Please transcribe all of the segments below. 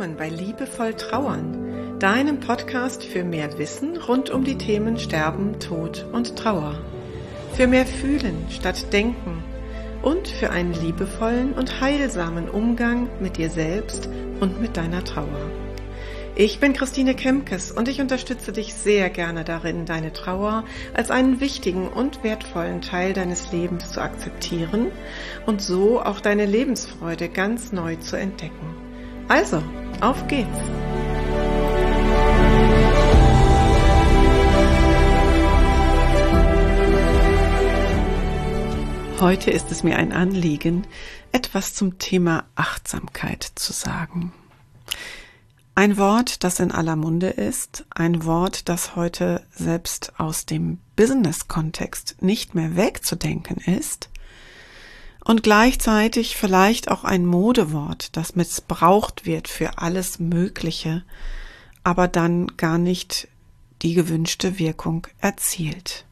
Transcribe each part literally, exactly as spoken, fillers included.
willkommen bei Liebevoll Trauern, deinem Podcast für mehr Wissen rund um die Themen Sterben, Tod und Trauer. Für mehr Fühlen statt Denken und für einen liebevollen und heilsamen Umgang mit dir selbst und mit deiner Trauer. Ich bin Christine Kemkes und ich unterstütze dich sehr gerne darin, deine Trauer als einen wichtigen und wertvollen Teil deines Lebens zu akzeptieren und so auch deine Lebensfreude ganz neu zu entdecken. Also, auf geht's! Heute ist es mir ein Anliegen, etwas zum Thema Achtsamkeit zu sagen. Ein Wort, das in aller Munde ist, ein Wort, das heute selbst aus dem Business-Kontext nicht mehr wegzudenken ist und gleichzeitig vielleicht auch ein Modewort, das missbraucht wird für alles Mögliche, aber dann gar nicht die gewünschte Wirkung erzielt.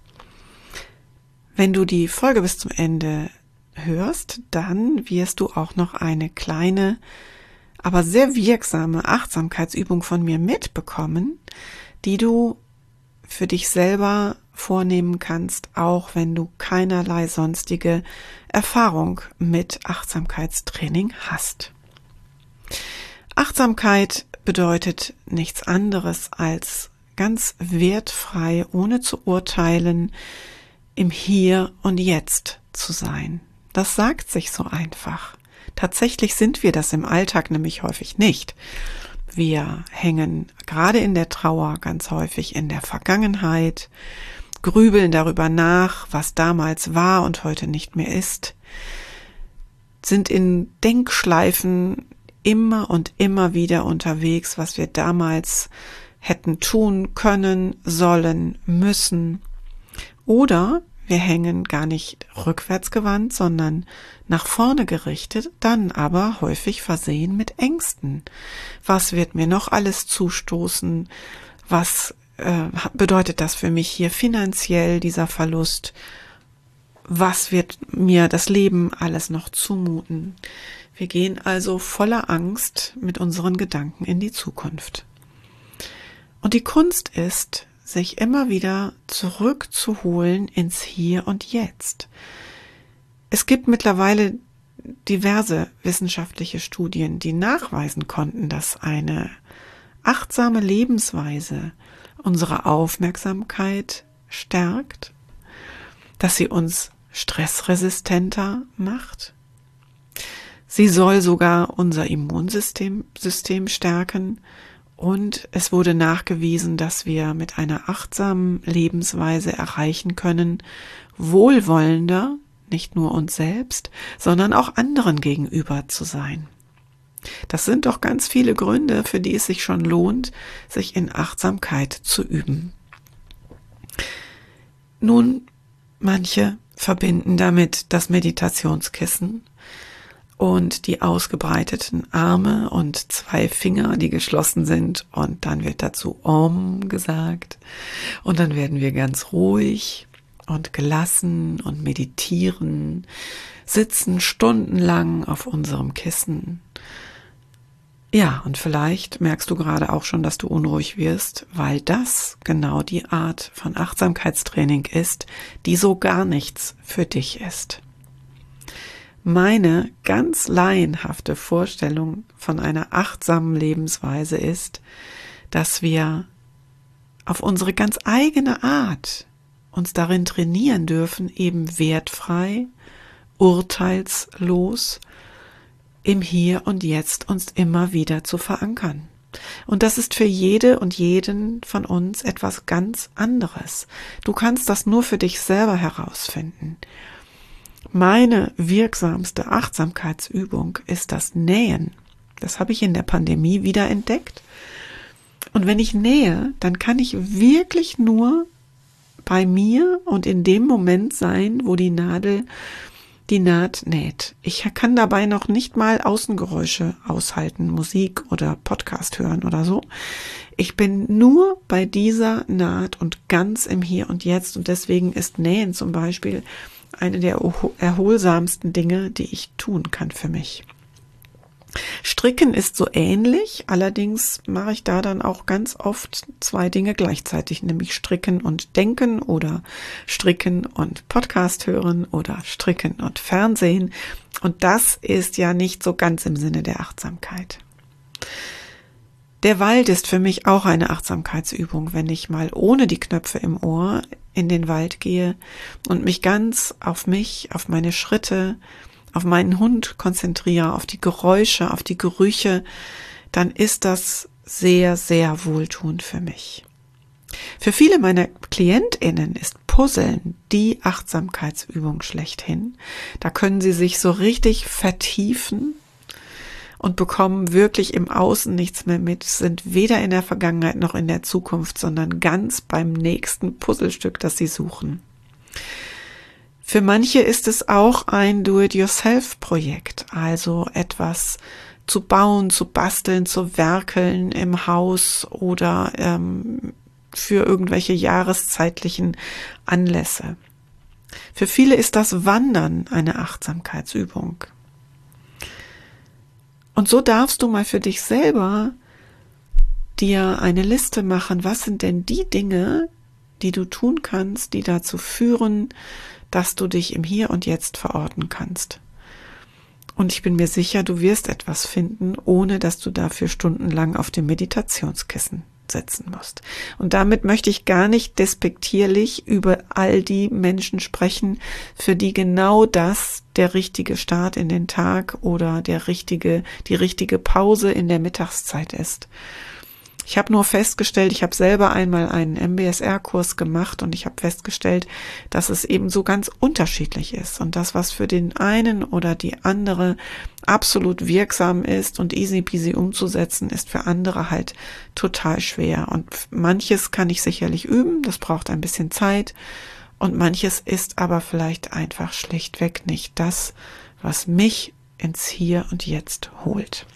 Wenn du die Folge bis zum Ende hörst, dann wirst du auch noch eine kleine, aber sehr wirksame Achtsamkeitsübung von mir mitbekommen, die du für dich selber vornehmen kannst, auch wenn du keinerlei sonstige Erfahrung mit Achtsamkeitstraining hast. Achtsamkeit bedeutet nichts anderes als ganz wertfrei, ohne zu urteilen, im Hier und Jetzt zu sein. Das sagt sich so einfach. Tatsächlich sind wir das im Alltag nämlich häufig nicht. Wir hängen gerade in der Trauer ganz häufig in der Vergangenheit, grübeln darüber nach, was damals war und heute nicht mehr ist, sind in Denkschleifen immer und immer wieder unterwegs, was wir damals hätten tun können, sollen, müssen. Oder wir hängen gar nicht rückwärts gewandt, sondern nach vorne gerichtet, dann aber häufig versehen mit Ängsten. Was wird mir noch alles zustoßen? Was äh, bedeutet das für mich hier finanziell, dieser Verlust? Was wird mir das Leben alles noch zumuten? Wir gehen also voller Angst mit unseren Gedanken in die Zukunft. Und die Kunst ist, sich immer wieder zurückzuholen ins Hier und Jetzt. Es gibt mittlerweile diverse wissenschaftliche Studien, die nachweisen konnten, dass eine achtsame Lebensweise unsere Aufmerksamkeit stärkt, dass sie uns stressresistenter macht. Sie soll sogar unser Immunsystem System stärken. Und es wurde nachgewiesen, dass wir mit einer achtsamen Lebensweise erreichen können, wohlwollender, nicht nur uns selbst, sondern auch anderen gegenüber zu sein. Das sind doch ganz viele Gründe, für die es sich schon lohnt, sich in Achtsamkeit zu üben. Nun, manche verbinden damit das Meditationskissen und die ausgebreiteten Arme und zwei Finger, die geschlossen sind, und dann wird dazu Om gesagt und dann werden wir ganz ruhig und gelassen und meditieren, sitzen stundenlang auf unserem Kissen. Ja, und vielleicht merkst du gerade auch schon, dass du unruhig wirst, weil das genau die Art von Achtsamkeitstraining ist, die so gar nichts für dich ist. Meine ganz laienhafte Vorstellung von einer achtsamen Lebensweise ist, dass wir auf unsere ganz eigene Art uns darin trainieren dürfen, eben wertfrei, urteilslos, im Hier und Jetzt uns immer wieder zu verankern. Und das ist für jede und jeden von uns etwas ganz anderes. Du kannst das nur für dich selber herausfinden. Meine wirksamste Achtsamkeitsübung ist das Nähen. Das habe ich in der Pandemie wieder entdeckt. Und wenn ich nähe, dann kann ich wirklich nur bei mir und in dem Moment sein, wo die Nadel die Naht näht. Ich kann dabei noch nicht mal Außengeräusche aushalten, Musik oder Podcast hören oder so. Ich bin nur bei dieser Naht und ganz im Hier und Jetzt. Und deswegen ist Nähen zum Beispiel eine der erholsamsten Dinge, die ich tun kann für mich. Stricken ist so ähnlich, allerdings mache ich da dann auch ganz oft zwei Dinge gleichzeitig, nämlich stricken und denken oder stricken und Podcast hören oder stricken und Fernsehen. Und das ist ja nicht so ganz im Sinne der Achtsamkeit. Der Wald ist für mich auch eine Achtsamkeitsübung, wenn ich mal ohne die Knöpfe im Ohr in den Wald gehe und mich ganz auf mich, auf meine Schritte, auf meinen Hund konzentriere, auf die Geräusche, auf die Gerüche, dann ist das sehr, sehr wohltuend für mich. Für viele meiner KlientInnen ist Puzzeln die Achtsamkeitsübung schlechthin. Da können sie sich so richtig vertiefen und bekommen wirklich im Außen nichts mehr mit, sind weder in der Vergangenheit noch in der Zukunft, sondern ganz beim nächsten Puzzlestück, das sie suchen. Für manche ist es auch ein Do-it-yourself-Projekt, also etwas zu bauen, zu basteln, zu werkeln im Haus oder ähm, für irgendwelche jahreszeitlichen Anlässe. Für viele ist das Wandern eine Achtsamkeitsübung. Und so darfst du mal für dich selber dir eine Liste machen, was sind denn die Dinge, die du tun kannst, die dazu führen, dass du dich im Hier und Jetzt verorten kannst. Und ich bin mir sicher, du wirst etwas finden, ohne dass du dafür stundenlang auf dem Meditationskissen sitzen musst. Und damit möchte ich gar nicht despektierlich über all die Menschen sprechen, für die genau das der richtige Start in den Tag oder der richtige, die richtige Pause in der Mittagszeit ist. Ich habe nur festgestellt, ich habe selber einmal einen M B S R-Kurs gemacht und ich habe festgestellt, dass es eben so ganz unterschiedlich ist. Und das, was für den einen oder die andere absolut wirksam ist und easy peasy umzusetzen, ist für andere halt total schwer. Und manches kann ich sicherlich üben, das braucht ein bisschen Zeit. Und manches ist aber vielleicht einfach schlichtweg nicht das, was mich ins Hier und Jetzt holt.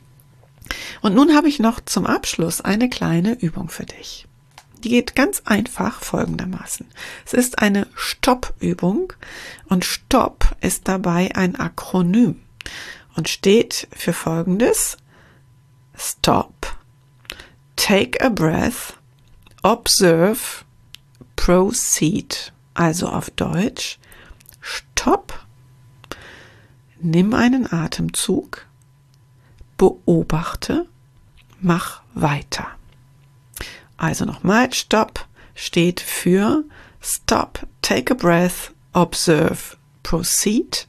Und nun habe ich noch zum Abschluss eine kleine Übung für dich. Die geht ganz einfach folgendermaßen. Es ist eine Stopp-Übung und Stopp ist dabei ein Akronym und steht für Folgendes: Stop, take a breath, observe, proceed. Also auf Deutsch: Stopp, nimm einen Atemzug, beobachte, mach weiter. Also nochmal, Stopp steht für Stop, take a breath, observe, proceed.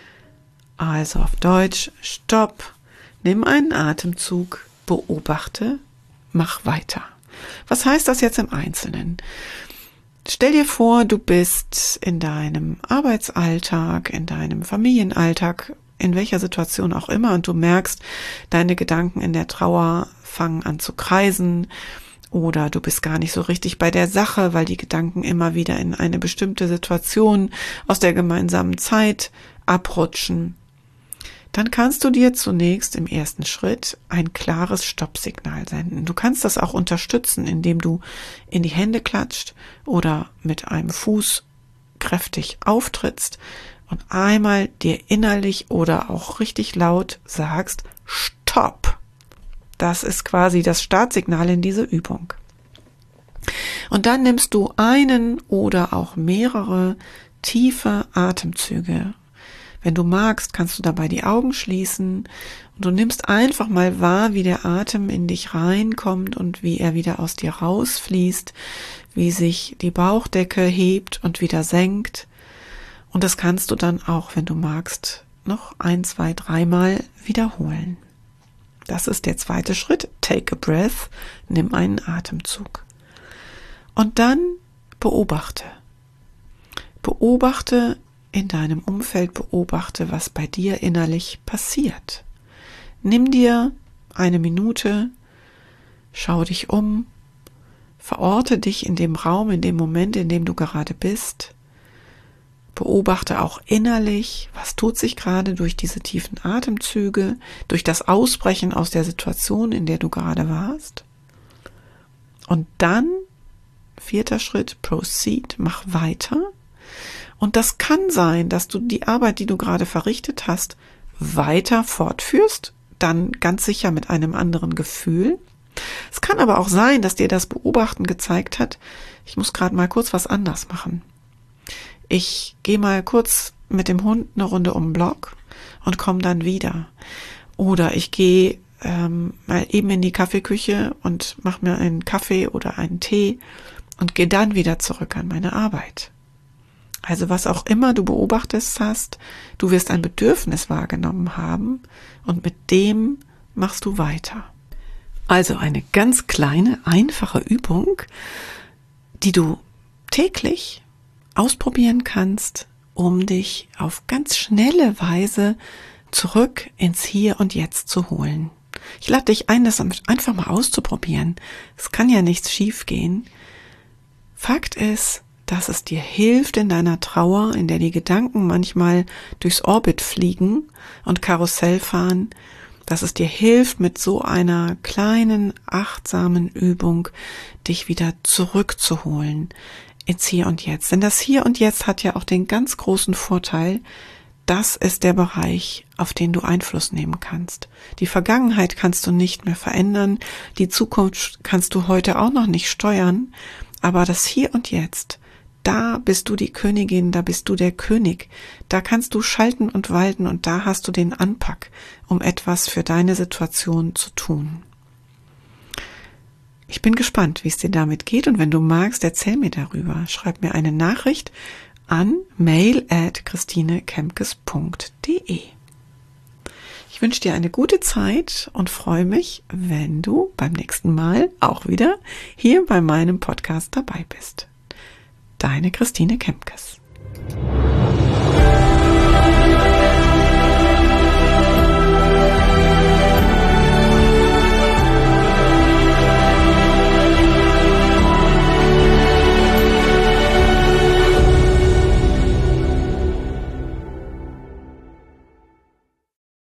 Also auf Deutsch, Stopp, nimm einen Atemzug, beobachte, mach weiter. Was heißt das jetzt im Einzelnen? Stell dir vor, du bist in deinem Arbeitsalltag, in deinem Familienalltag, in welcher Situation auch immer, und du merkst, deine Gedanken in der Trauer fangen an zu kreisen oder du bist gar nicht so richtig bei der Sache, weil die Gedanken immer wieder in eine bestimmte Situation aus der gemeinsamen Zeit abrutschen. Dann kannst du dir zunächst im ersten Schritt ein klares Stoppsignal senden. Du kannst das auch unterstützen, indem du in die Hände klatscht oder mit einem Fuß kräftig auftrittst und einmal dir innerlich oder auch richtig laut sagst, Stopp. Das ist quasi das Startsignal in diese Übung. Und dann nimmst du einen oder auch mehrere tiefe Atemzüge. Wenn du magst, kannst du dabei die Augen schließen und du nimmst einfach mal wahr, wie der Atem in dich reinkommt und wie er wieder aus dir rausfließt, wie sich die Bauchdecke hebt und wieder senkt. Und das kannst du dann auch, wenn du magst, noch ein, zwei, dreimal wiederholen. Das ist der zweite Schritt. Take a breath, nimm einen Atemzug. Und dann beobachte. Beobachte in deinem Umfeld, beobachte, was bei dir innerlich passiert. Nimm dir eine Minute, schau dich um, verorte dich in dem Raum, in dem Moment, in dem du gerade bist. Beobachte auch innerlich, was tut sich gerade durch diese tiefen Atemzüge, durch das Ausbrechen aus der Situation, in der du gerade warst. Und dann, vierter Schritt, proceed, mach weiter. Und das kann sein, dass du die Arbeit, die du gerade verrichtet hast, weiter fortführst. dann ganz sicher mit einem anderen Gefühl. Es kann aber auch sein, dass dir das Beobachten gezeigt hat, ich muss gerade mal kurz was anders machen. Ich gehe mal kurz mit dem Hund eine Runde um den Block und komme dann wieder. Oder ich gehe ähm, mal eben in die Kaffeeküche und mache mir einen Kaffee oder einen Tee und gehe dann wieder zurück an meine Arbeit. Also was auch immer du beobachtest hast, du wirst ein Bedürfnis wahrgenommen haben und mit dem machst du weiter. Also eine ganz kleine, einfache Übung, die du täglich ausprobieren kannst, um dich auf ganz schnelle Weise zurück ins Hier und Jetzt zu holen. Ich lade dich ein, das einfach mal auszuprobieren. Es kann ja nichts schiefgehen. Fakt ist, dass es dir hilft in deiner Trauer, in der die Gedanken manchmal durchs Orbit fliegen und Karussell fahren, dass es dir hilft, mit so einer kleinen, achtsamen Übung dich wieder zurückzuholen ins Hier und Jetzt. Denn das Hier und Jetzt hat ja auch den ganz großen Vorteil, das ist der Bereich, auf den du Einfluss nehmen kannst. Die Vergangenheit kannst du nicht mehr verändern, die Zukunft kannst du heute auch noch nicht steuern, aber das Hier und Jetzt, da bist du die Königin, da bist du der König, da kannst du schalten und walten und da hast du den Anpack, um etwas für deine Situation zu tun. Ich bin gespannt, wie es dir damit geht und wenn du magst, erzähl mir darüber. Schreib mir eine Nachricht an mail at christine kemkes punkt de. Ich wünsche dir eine gute Zeit und freue mich, wenn du beim nächsten Mal auch wieder hier bei meinem Podcast dabei bist. Deine Christine Kemkes.